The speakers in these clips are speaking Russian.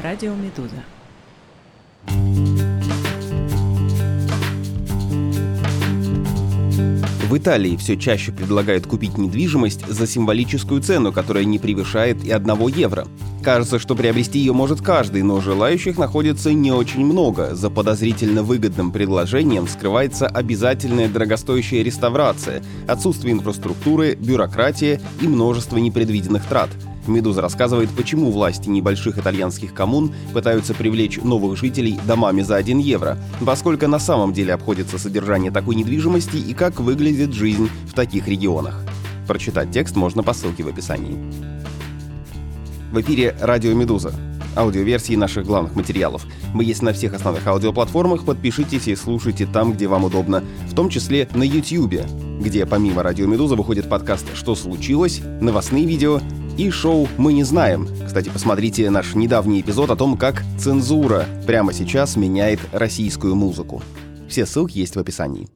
Радио Медуза. В Италии все чаще предлагают купить недвижимость за символическую цену, которая не превышает и 1 евро. Кажется, что приобрести ее может каждый, но желающих находится не очень много. За подозрительно выгодным предложением скрывается обязательная дорогостоящая реставрация, отсутствие инфраструктуры, бюрократия и множество непредвиденных трат. «Медуза» рассказывает, почему власти небольших итальянских коммун пытаются привлечь новых жителей домами за 1 евро, во сколько на самом деле обходится содержание такой недвижимости и как выглядит жизнь в таких регионах. Прочитать текст можно по ссылке в описании. В эфире «Радио Медуза». Аудиоверсии наших главных материалов. Мы есть на всех основных аудиоплатформах, подпишитесь и слушайте там, где вам удобно, в том числе на YouTube, где помимо «Радио Медуза» выходит подкаст «Что случилось?», новостные видео и шоу «Мы не знаем». Кстати, посмотрите наш недавний эпизод о том, как цензура прямо сейчас меняет российскую музыку. Все ссылки есть в описании.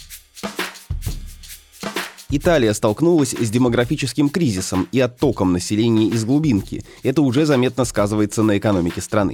Италия столкнулась с демографическим кризисом и оттоком населения из глубинки. Это уже заметно сказывается на экономике страны.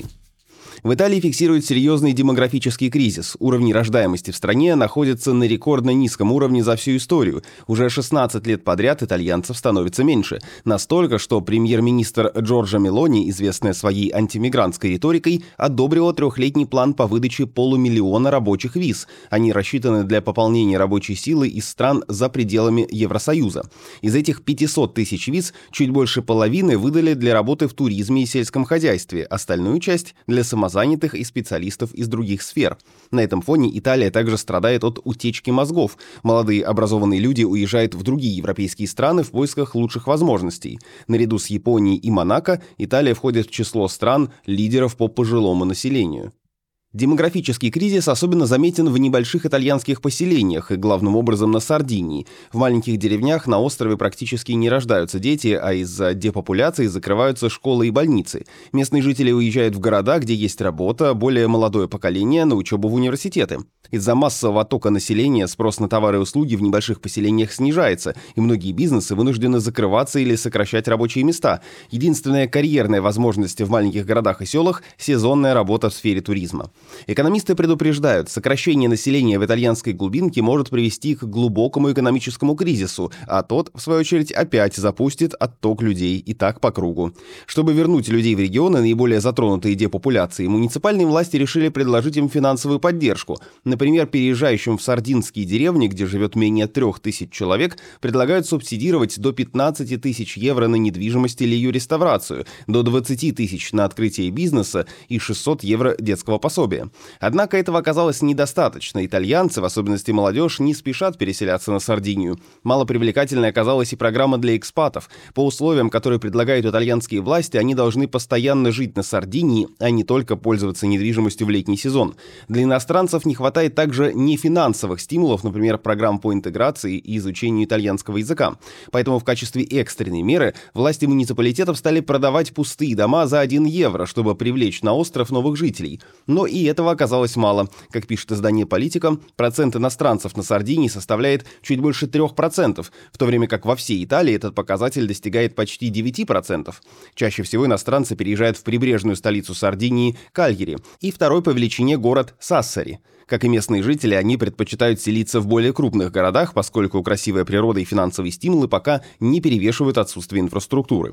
В Италии фиксируют серьезный демографический кризис. Уровни рождаемости в стране находятся на рекордно низком уровне за всю историю. Уже 16 лет подряд итальянцев становится меньше. Настолько, что премьер-министр Джорджа Мелони, известная своей антимигрантской риторикой, одобрила 3-летний план по выдаче 500 000 рабочих виз. Они рассчитаны для пополнения рабочей силы из стран за пределами Евросоюза. Из этих 500 000 виз чуть больше половины выдали для работы в туризме и сельском хозяйстве, остальную часть – для самозанятых и специалистов из других сфер. На этом фоне Италия также страдает от утечки мозгов. Молодые образованные люди уезжают в другие европейские страны в поисках лучших возможностей. Наряду с Японией и Монако Италия входит в число стран, лидеров по пожилому населению. Демографический кризис особенно заметен в небольших итальянских поселениях и главным образом на Сардинии. В маленьких деревнях на острове практически не рождаются дети, а из-за депопуляции закрываются школы и больницы. Местные жители уезжают в города, где есть работа, более молодое поколение на учебу в университеты. Из-за массового оттока населения спрос на товары и услуги в небольших поселениях снижается, и многие бизнесы вынуждены закрываться или сокращать рабочие места. Единственная карьерная возможность в маленьких городах и селах – сезонная работа в сфере туризма. Экономисты предупреждают, сокращение населения в итальянской глубинке может привести к глубокому экономическому кризису, а тот, в свою очередь, опять запустит отток людей, и так по кругу. Чтобы вернуть людей в регионы, наиболее затронутые депопуляцией, муниципальные власти решили предложить им финансовую поддержку. Например, переезжающим в сардинские деревни, где живет менее 3000 человек, предлагают субсидировать до 15 000 евро на недвижимость или ее реставрацию, до 20 000 на открытие бизнеса и 600 евро детского пособия. Однако этого оказалось недостаточно. Итальянцы, в особенности молодежь, не спешат переселяться на Сардинию. Малопривлекательной оказалась и программа для экспатов. По условиям, которые предлагают итальянские власти, они должны постоянно жить на Сардинии, а не только пользоваться недвижимостью в летний сезон. Для иностранцев не хватает также нефинансовых стимулов, например, программ по интеграции и изучению итальянского языка. Поэтому в качестве экстренной меры власти муниципалитетов стали продавать пустые дома за 1 евро, чтобы привлечь на остров новых жителей. Но и этого оказалось мало. Как пишет издание «Политика», процент иностранцев на Сардинии составляет чуть больше 3%, в то время как во всей Италии этот показатель достигает почти 9%. Чаще всего иностранцы переезжают в прибрежную столицу Сардинии – Кальяри, и второй по величине город Сассари. Как и местные жители, они предпочитают селиться в более крупных городах, поскольку красивая природа и финансовые стимулы пока не перевешивают отсутствие инфраструктуры.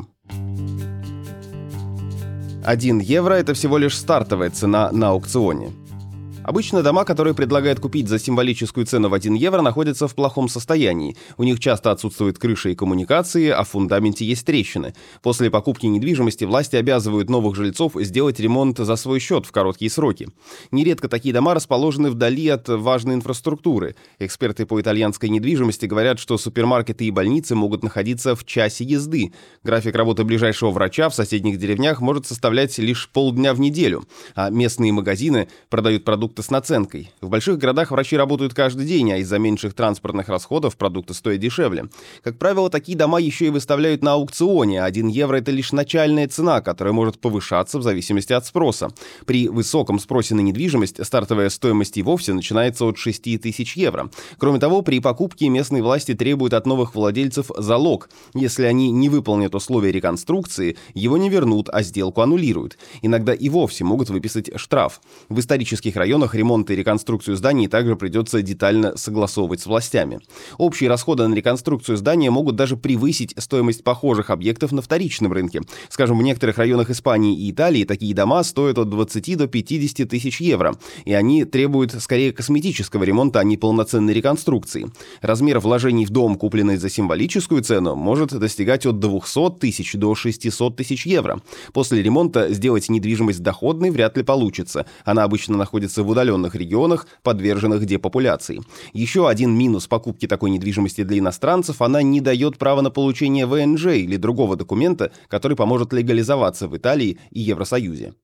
1 евро – это всего лишь стартовая цена на аукционе. Обычно дома, которые предлагают купить за символическую цену в 1 евро, находятся в плохом состоянии. У них часто отсутствуют крыши и коммуникации, а в фундаменте есть трещины. После покупки недвижимости власти обязывают новых жильцов сделать ремонт за свой счет в короткие сроки. Нередко такие дома расположены вдали от важной инфраструктуры. Эксперты по итальянской недвижимости говорят, что супермаркеты и больницы могут находиться в часе езды. График работы ближайшего врача в соседних деревнях может составлять лишь полдня в неделю, а местные магазины продают продукты продукты с наценкой. В больших городах врачи работают каждый день, а из-за меньших транспортных расходов продукты стоят дешевле. Как правило, такие дома еще и выставляют на аукционе. 1 евро – это лишь начальная цена, которая может повышаться в зависимости от спроса. При высоком спросе на недвижимость стартовая стоимость и вовсе начинается от 6 тысяч евро. Кроме того, при покупке местные власти требуют от новых владельцев залог. Если они не выполнят условия реконструкции, его не вернут, а сделку аннулируют. Иногда и вовсе могут выписать штраф. В исторических районах ремонт и реконструкцию зданий также придется детально согласовывать с властями. Общие расходы на реконструкцию здания могут даже превысить стоимость похожих объектов на вторичном рынке. Скажем, в некоторых районах Испании и Италии такие дома стоят от 20 до 50 тысяч евро, и они требуют скорее косметического ремонта, а не полноценной реконструкции. Размер вложений в дом, купленный за символическую цену, может достигать от 200 тысяч до 600 тысяч евро. После ремонта сделать недвижимость доходной вряд ли получится. Она обычно находится в удаленных регионах, подверженных депопуляции. Еще один минус покупки такой недвижимости для иностранцев – она не дает права на получение ВНЖ или другого документа, который поможет легализоваться в Италии и Евросоюзе.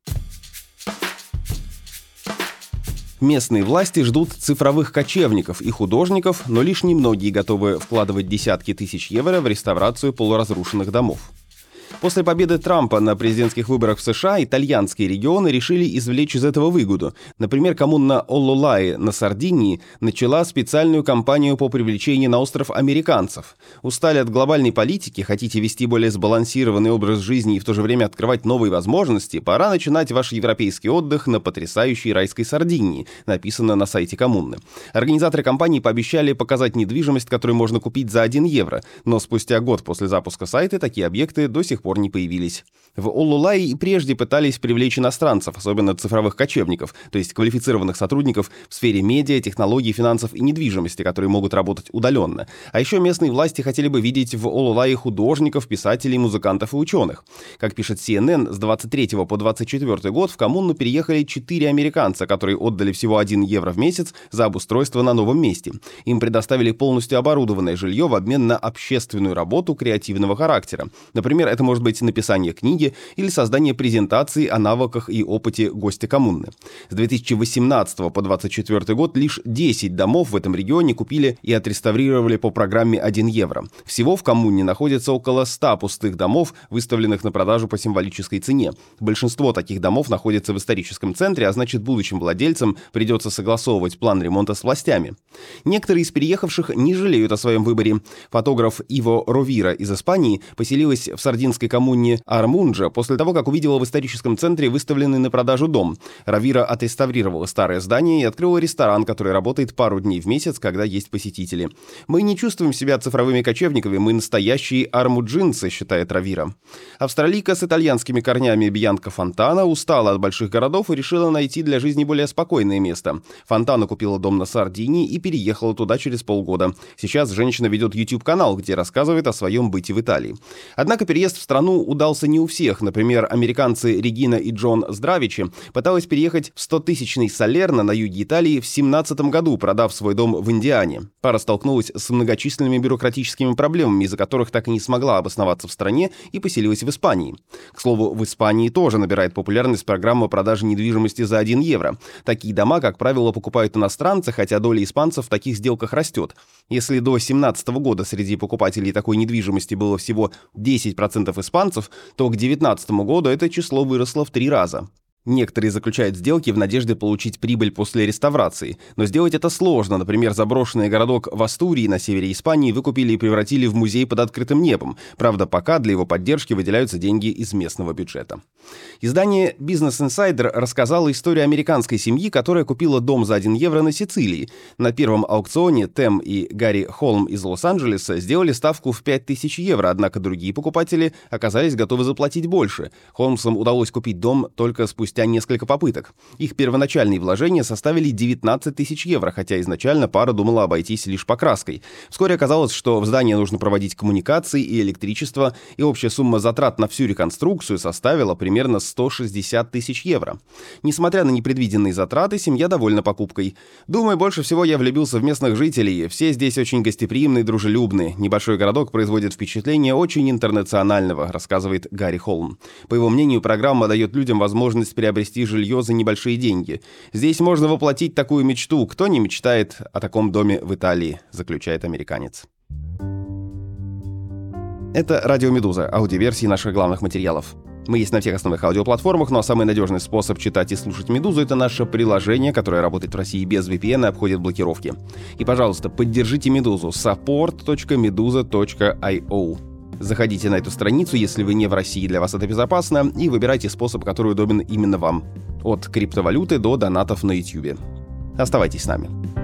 Местные власти ждут цифровых кочевников и художников, но лишь немногие готовы вкладывать десятки тысяч евро в реставрацию полуразрушенных домов. После победы Трампа на президентских выборах в США итальянские регионы решили извлечь из этого выгоду. Например, коммуна Оллолаи на Сардинии начала специальную кампанию по привлечению на остров американцев. Устали от глобальной политики, хотите вести более сбалансированный образ жизни и в то же время открывать новые возможности, пора начинать ваш европейский отдых на потрясающей райской Сардинии, написано на сайте коммуны. Организаторы кампании пообещали показать недвижимость, которую можно купить за 1 евро, но спустя год после запуска сайта такие объекты до сих пор не появились. В Оллолаи и прежде пытались привлечь иностранцев, особенно цифровых кочевников, то есть квалифицированных сотрудников в сфере медиа, технологий, финансов и недвижимости, которые могут работать удаленно. А еще местные власти хотели бы видеть в Оллолаи художников, писателей, музыкантов и ученых. Как пишет CNN, с 23 по 24 год в коммуну переехали 4 американца, которые отдали всего 1 евро в месяц за обустройство на новом месте. Им предоставили полностью оборудованное жилье в обмен на общественную работу креативного характера. Например, это может быть написание книги или создание презентации о навыках и опыте гостя коммуны. С 2018 по 2024 год лишь 10 домов в этом регионе купили и отреставрировали по программе 1 евро. Всего в коммуне находится около 100 пустых домов, выставленных на продажу по символической цене. Большинство таких домов находится в историческом центре, а значит, будущим владельцам придется согласовывать план ремонта с властями. Некоторые из переехавших не жалеют о своем выборе. Фотограф Иво Ровира из Испании поселилась в сардинской коммуне Армунджа после того, как увидела в историческом центре выставленный на продажу дом. Ровира отреставрировала старое здание и открыла ресторан, который работает пару дней в месяц, когда есть посетители. «Мы не чувствуем себя цифровыми кочевниками, мы настоящие армуджинцы», считает Ровира. Австралийка с итальянскими корнями Бьянка Фонтана устала от больших городов и решила найти для жизни более спокойное место. Фонтана купила дом на Сардинии и переехала туда через полгода. Сейчас женщина ведет YouTube-канал, где рассказывает о своем быте в Италии. Однако переезд в страну удался не у всех. Например, американцы Регина и Джон Здравичи пытались переехать в 100-тысячный Салерно на юге Италии в 2017 году, продав свой дом в Индиане. Пара столкнулась с многочисленными бюрократическими проблемами, из-за которых так и не смогла обосноваться в стране и поселилась в Испании. К слову, в Испании тоже набирает популярность программа продажи недвижимости за 1 евро. Такие дома, как правило, покупают иностранцы, хотя доля испанцев в таких сделках растет. Если до 2017 года среди покупателей такой недвижимости было всего 10% испанцев, то к 2019 году это число выросло в 3 раза. Некоторые заключают сделки в надежде получить прибыль после реставрации, но сделать это сложно. Например, заброшенный городок в Астурии на севере Испании выкупили и превратили в музей под открытым небом. Правда, пока для его поддержки выделяются деньги из местного бюджета. Издание Business Insider рассказало историю американской семьи, которая купила дом за 1 евро на Сицилии. На первом аукционе Тэм и Гарри Холм из Лос-Анджелеса сделали ставку в 5000 евро, однако другие покупатели оказались готовы заплатить больше. Холмсам удалось купить дом только спустя несколько попыток. Их первоначальные вложения составили 19 тысяч евро, хотя изначально пара думала обойтись лишь покраской. Вскоре оказалось, что в здание нужно проводить коммуникации и электричество, и общая сумма затрат на всю реконструкцию составила примерно 160 тысяч евро. Несмотря на непредвиденные затраты, семья довольна покупкой. «Думаю, больше всего я влюбился в местных жителей. Все здесь очень гостеприимные и дружелюбные. Небольшой городок производит впечатление очень интернационального», рассказывает Гарри Холм. По его мнению, программа дает людям возможность приобрести жилье за небольшие деньги. Здесь можно воплотить такую мечту. Кто не мечтает о таком доме в Италии, заключает американец. Это «Радио Медуза», аудиоверсии наших главных материалов. Мы есть на всех основных аудиоплатформах, но самый надежный способ читать и слушать «Медузу» — это наше приложение, которое работает в России без VPN и обходит блокировки. И, пожалуйста, поддержите «Медузу» support.meduza.io. Заходите на эту страницу, если вы не в России, для вас это безопасно, и выбирайте способ, который удобен именно вам. От криптовалюты до донатов на YouTube. Оставайтесь с нами.